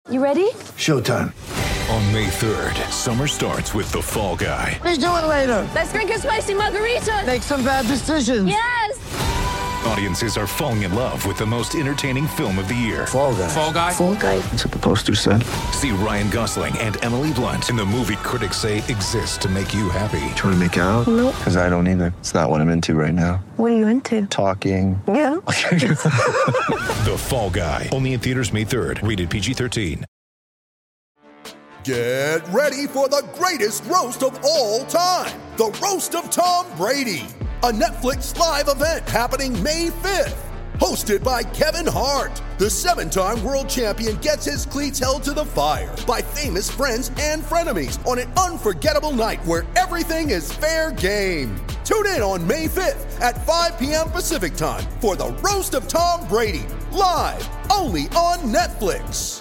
You ready? Showtime. On May 3rd, summer starts with The Fall Guy. Let's do it later. Let's drink a spicy margarita. Make some bad decisions. Yes! Audiences are falling in love with the most entertaining film of the year. Fall Guy. Fall Guy? Fall Guy. That's what the poster said. See Ryan Gosling and Emily Blunt in the movie critics say exists to make you happy. Trying to make it out? Nope. Because I don't either. It's not what I'm into right now. What are you into? Talking. Yeah. The Fall Guy. Only in theaters May 3rd. Rated PG-13. Get ready for the greatest roast of all time. The Roast of Tom Brady. A Netflix live event happening May 5th. Hosted by Kevin Hart. The 7-time world champion gets his cleats held to the fire by famous friends and frenemies on an unforgettable night where everything is fair game. Tune in on May 5th at 5 p.m. Pacific time for the Roast of Tom Brady. Live only on Netflix.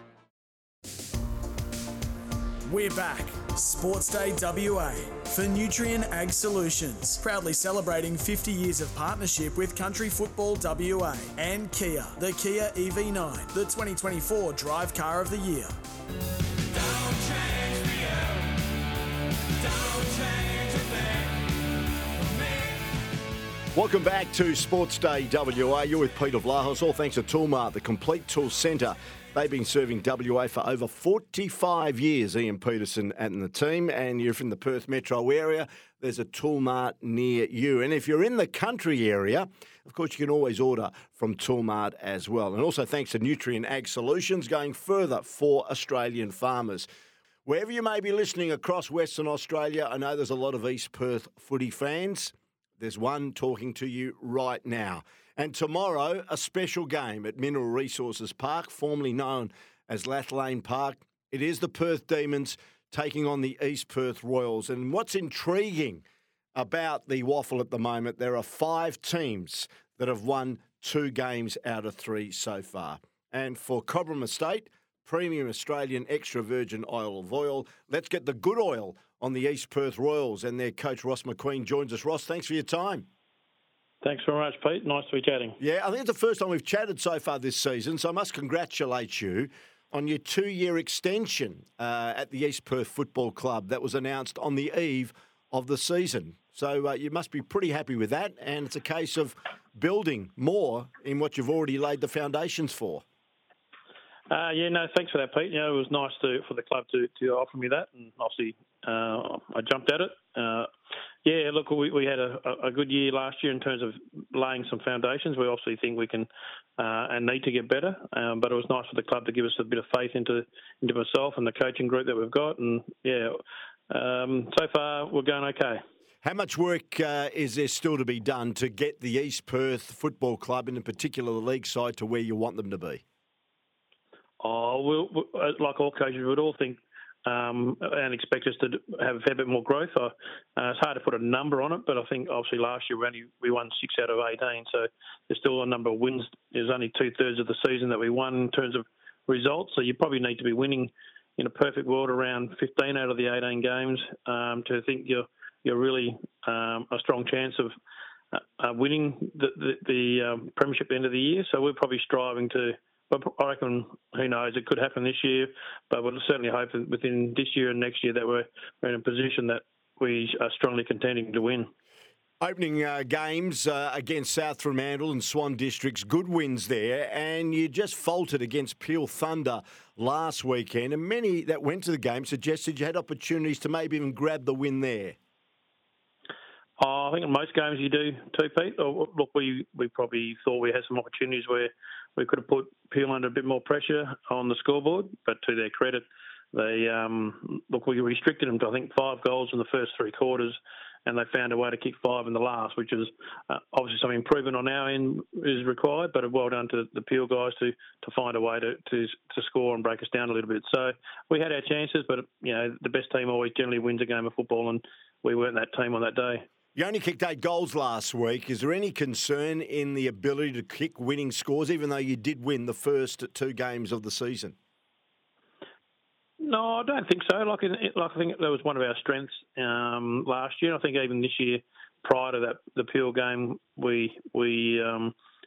We're back. Sports Day WA for Nutrien Ag Solutions, proudly celebrating 50 years of partnership with Country Football WA and Kia, the Kia EV9, the 2024 Drive Car of the Year. Don't change me up. Don't change a thing for me. Welcome back to Sports Day WA. You're with Peter Vlahos, all thanks to Toolmart, the complete tool centre. They've been serving WA for over 45 years, Ian Peterson and the team, and you're from the Perth metro area, there's a Toolmart near you. And if you're in the country area, of course, you can always order from Toolmart as well. And also thanks to Nutrien Ag Solutions, going further for Australian farmers. Wherever you may be listening across Western Australia, I know there's a lot of East Perth footy fans. There's one talking to you right now. And tomorrow, a special game at Mineral Resources Park, formerly known as Lathlane Park. It is the Perth Demons taking on the East Perth Royals. And what's intriguing about the waffle at the moment, there are 5 teams that have won 2 games out of 3 so far. And for Cobram Estate, premium Australian extra virgin olive oil, let's get the good oil on the East Perth Royals. And their coach, Ross McQueen, joins us. Ross, thanks for your time. Thanks very much, Pete. Nice to be chatting. Yeah, I think it's the first time we've chatted so far this season, so I must congratulate you on your 2-year extension at the East Perth Football Club that was announced on the eve of the season. So you must be pretty happy with that, and it's a case of building more in what you've already laid the foundations for. Thanks for that, Pete. It was nice for the club to offer me that, and obviously I jumped at it. We had a good year last year in terms of laying some foundations. We obviously think we can and need to get better, but it was nice for the club to give us a bit of faith into myself and the coaching group that we've got, and so far we're going okay. How much work is there still to be done to get the East Perth Football Club, and in particular the league side, to where you want them to be? Like all coaches, we'd all think and expect us to have a fair bit more growth. It's hard to put a number on it, but I think obviously last year we won 6 out of 18, so there's still a number of wins. There's only 2/3 of the season that we won in terms of results, so you probably need to be winning in a perfect world around 15 out of the 18 games to think you're really a strong chance of winning the premiership at the end of the year. So we're probably striving to. But I reckon, who knows, it could happen this year, but we'll certainly hope that within this year and next year that we're in a position that we are strongly contending to win. Opening games against South Fremantle and Swan Districts, good wins there, and you just faltered against Peel Thunder last weekend, and many that went to the game suggested you had opportunities to maybe even grab the win there. I think in most games you do too, Pete. Look, we probably thought we had some opportunities where we could have put Peel under a bit more pressure on the scoreboard, but to their credit, we restricted them to, I think, 5 goals in the first 3 quarters, and they found a way to kick 5 in the last, which is obviously some improvement on our end is required, but well done to the Peel guys to find a way to score and break us down a little bit. So we had our chances, but the best team always generally wins a game of football, and we weren't that team on that day. You only kicked 8 goals last week. Is there any concern in the ability to kick winning scores, even though you did win the first 2 games of the season? No, I don't think so. I think that was one of our strengths last year. I think even this year, prior to that, the Peel game, we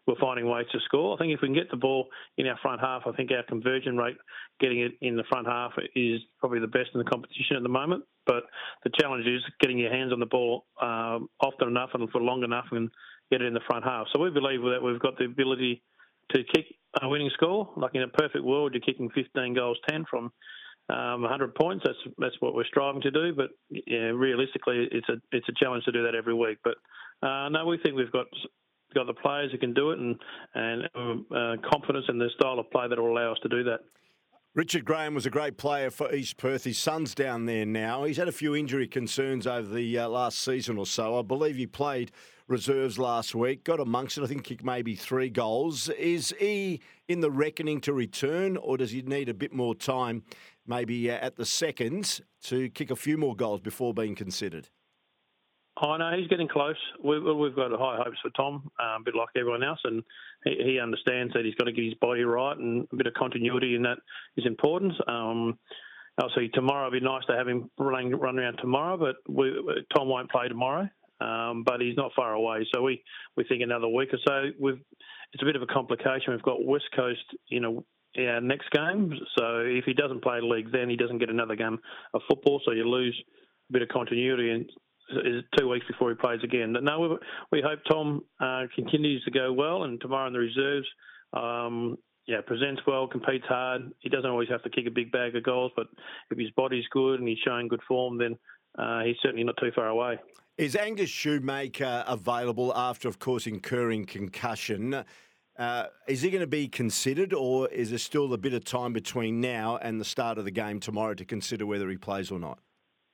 we're finding ways to score. I think if we can get the ball in our front half, I think our conversion rate, getting it in the front half, is probably the best in the competition at the moment. But the challenge is getting your hands on the ball often enough and for long enough and get it in the front half. So we believe that we've got the ability to kick a winning score. Like in a perfect world, you're kicking 15 goals, 10 from 100 points. That's what we're striving to do. But yeah, realistically, it's a challenge to do that every week. But no, we think we've got the players who can do it and confidence in the style of play that will allow us to do that. Richard Graham was a great player for East Perth. His son's down there now. He's had a few injury concerns over the last season or so. I believe he played reserves last week, got amongst it. I think kicked maybe 3 goals. Is he in the reckoning to return, or does he need a bit more time, maybe at the seconds, to kick a few more goals before being considered? Oh, no, he's getting close. We've got high hopes for Tom, a bit like everyone else, and he understands that he's got to get his body right, and a bit of continuity in that is important. Obviously, tomorrow would be nice to have him run around tomorrow, but Tom won't play tomorrow, but he's not far away. So we think another week or so. It's a bit of a complication. We've got West Coast, our next game. So if he doesn't play league, then he doesn't get another game of football, so you lose a bit of continuity and is 2 weeks before he plays again. But no, we hope Tom continues to go well, and tomorrow in the reserves, presents well, competes hard. He doesn't always have to kick a big bag of goals, but if his body's good and he's showing good form, then he's certainly not too far away. Is Angus Shoemaker available after, of course, incurring concussion? Is he going to be considered, or is there still a bit of time between now and the start of the game tomorrow to consider whether he plays or not?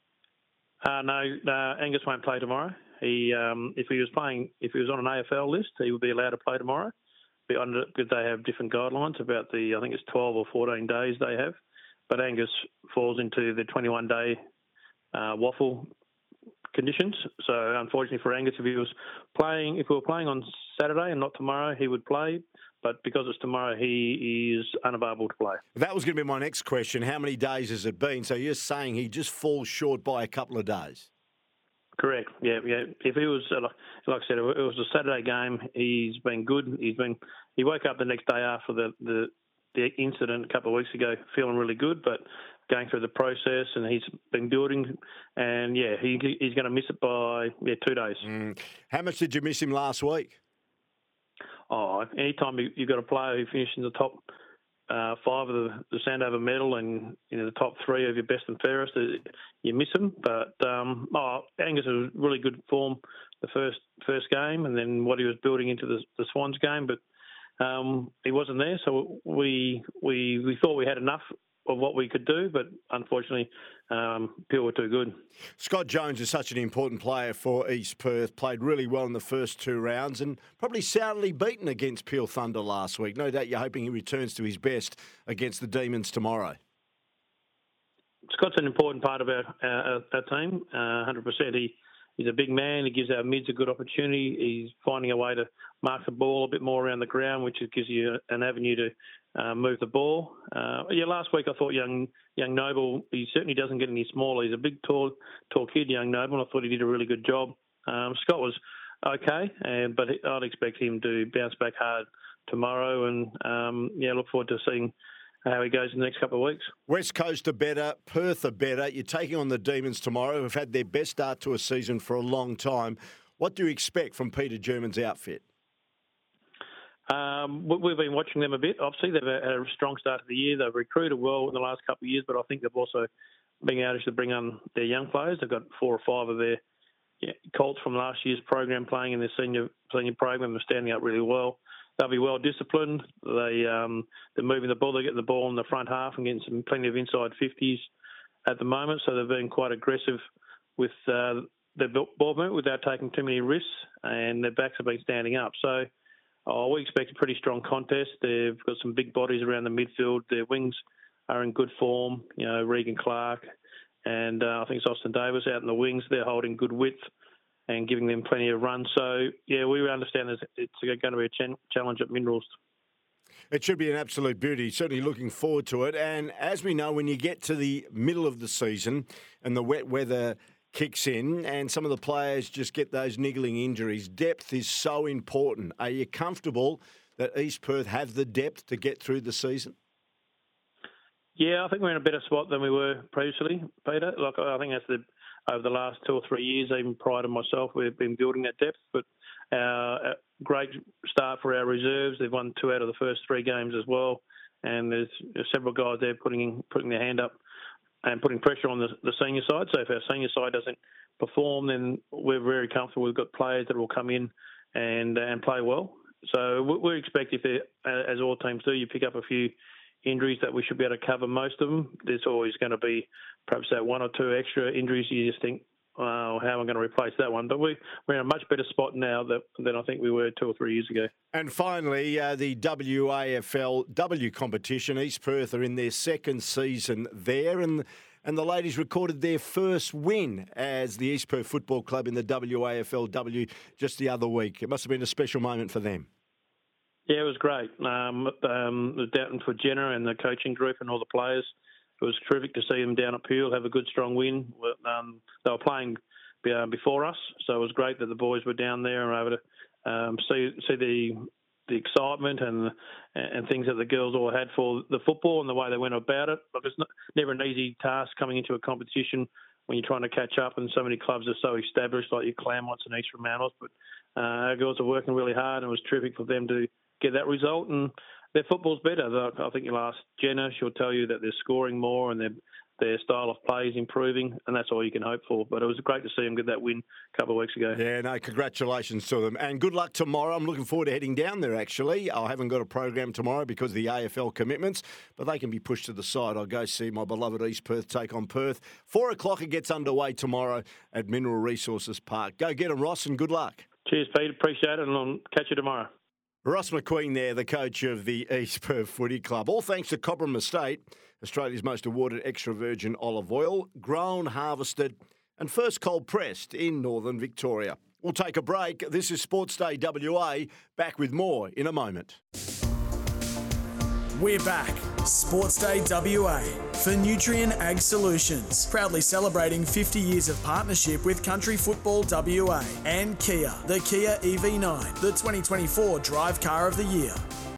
No, Angus won't play tomorrow. If he was on an AFL list, he would be allowed to play tomorrow. Because they have different guidelines about I think it's 12 or 14 days they have. But Angus falls into the 21-day waffle conditions. So unfortunately for Angus, if we were playing on Saturday and not tomorrow, he would play. But because it's tomorrow, he is unavailable to play. That was going to be my next question. How many days has it been? So you're saying he just falls short by a couple of days? Correct. Yeah. If he was, like I said, if it was a Saturday game, he's been good. He woke up the next day after the incident a couple of weeks ago, feeling really good, but going through the process, and he's been building, and he's going to miss it by 2 days. How much did you miss him last week? Oh, anytime you've got a player who finishes in the top 5 of the Sandover medal and the top 3 of your best and fairest, you miss him. But Angus was really good form the first game, and then what he was building into the Swans game, but he wasn't there. So we thought we had enough of what we could do, but unfortunately, Peel were too good. Scott Jones is such an important player for East Perth, played really well in the first 2 rounds and probably soundly beaten against Peel Thunder last week. No doubt you're hoping he returns to his best against the Demons tomorrow. Scott's an important part of our team, 100%. He's a big man. He gives our mids a good opportunity. He's finding a way to mark the ball a bit more around the ground, which gives you an avenue to move the ball. Last week I thought young Noble, he certainly doesn't get any smaller. He's a big, tall kid, young Noble, and I thought he did a really good job. Scott was okay, but I'd expect him to bounce back hard tomorrow, and look forward to seeing how he goes in the next couple of weeks. West Coast are better, Perth are better. You're taking on the Demons tomorrow, who've had their best start to a season for a long time. What do you expect from Peter German's outfit? We've been watching them a bit. Obviously, they've had a strong start to the year. They've recruited well in the last couple of years, but I think they've also been able to bring on their young players. They've got 4 or 5 of their Colts from last year's program playing in their senior program. They're standing up really well. They'll be well disciplined. They're moving the ball. They're getting the ball in the front half and getting plenty of inside 50s at the moment. So they've been quite aggressive with their ball movement without taking too many risks, and their backs have been standing up. So we expect a pretty strong contest. They've got some big bodies around the midfield. Their wings are in good form. Regan Clark and I think it's Austin Davis out in the wings. They're holding good width and giving them plenty of runs. So, we understand it's going to be a challenge at Minerals. It should be an absolute beauty. Certainly looking forward to it. And as we know, when you get to the middle of the season and the wet weather kicks in and some of the players just get those niggling injuries. Depth is so important. Are you comfortable that East Perth have the depth to get through the season? Yeah, I think we're in a better spot than we were previously, Peter. I think that's over the last 2 or 3 years, even prior to myself, we've been building that depth. But a great start for our reserves. They've won 2 out of the first 3 games as well. And there's several guys there putting their hand up and putting pressure on the senior side. So if our senior side doesn't perform, then we're very comfortable. We've got players that will come in and play well. So we expect if as all teams do, you pick up a few injuries that we should be able to cover most of them. There's always going to be perhaps that 1 or 2 extra injuries. You just think, how am I going to replace that one? But we're in a much better spot now than I think we were 2 or 3 years ago. And finally, the WAFL competition. East Perth are in their 2nd season there, and the ladies recorded their first win as the East Perth Football Club in the WAFLW just the other week. It must have been a special moment for them. Yeah, it was great. The doubting for Jenna and the coaching group and all the players. It was terrific to see them down at Peel have a good, strong win. They were playing before us, so it was great that the boys were down there and were able to see the excitement and things that the girls all had for the football and the way they went about it. Look, it's never an easy task coming into a competition when you're trying to catch up, and so many clubs are so established, like your Claremont and East Fremantles. But our girls are working really hard, and it was terrific for them to get that result. And their football's better. I think you'll ask Jenna, she'll tell you that they're scoring more and their style of play is improving, and that's all you can hope for. But it was great to see them get that win a couple of weeks ago. Yeah, no, congratulations to them. And good luck tomorrow. I'm looking forward to heading down there, actually. I haven't got a program tomorrow because of the AFL commitments, but they can be pushed to the side. I'll go see my beloved East Perth take on Perth. 4 o'clock it gets underway tomorrow at Mineral Resources Park. Go get them, Ross, and good luck. Cheers, Pete. Appreciate it, and I'll catch you tomorrow. Ross McQueen there, the coach of the East Perth Footy Club. All thanks to Cobram Estate, Australia's most awarded extra virgin olive oil, grown, harvested and first cold pressed in northern Victoria. We'll take a break. This is Sports Day WA. Back with more in a moment. We're back. Sports Day WA for Nutrien Ag Solutions. Proudly celebrating 50 years of partnership with Country Football WA and Kia, the Kia EV9, the 2024 Drive Car of the Year.